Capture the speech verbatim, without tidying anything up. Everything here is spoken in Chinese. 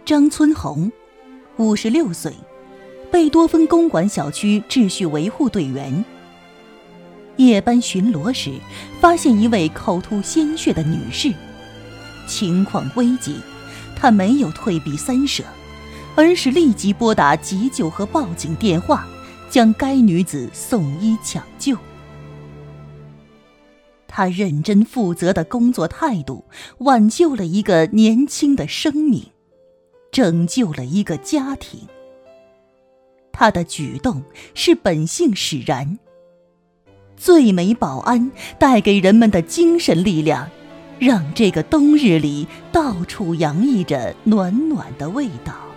张村红，五十六岁，贝多芬公馆小区秩序维护队员。夜班巡逻时，发现一位口吐鲜血的女士，情况危急，他没有退避三舍，而是立即拨打急救和报警电话，将该女子送医抢救。他认真负责的工作态度，挽救了一个年轻的生命，拯救了一个家庭。他的举动是本性使然。最美保安带给人们的精神力量，让这个冬日里到处洋溢着暖暖的味道。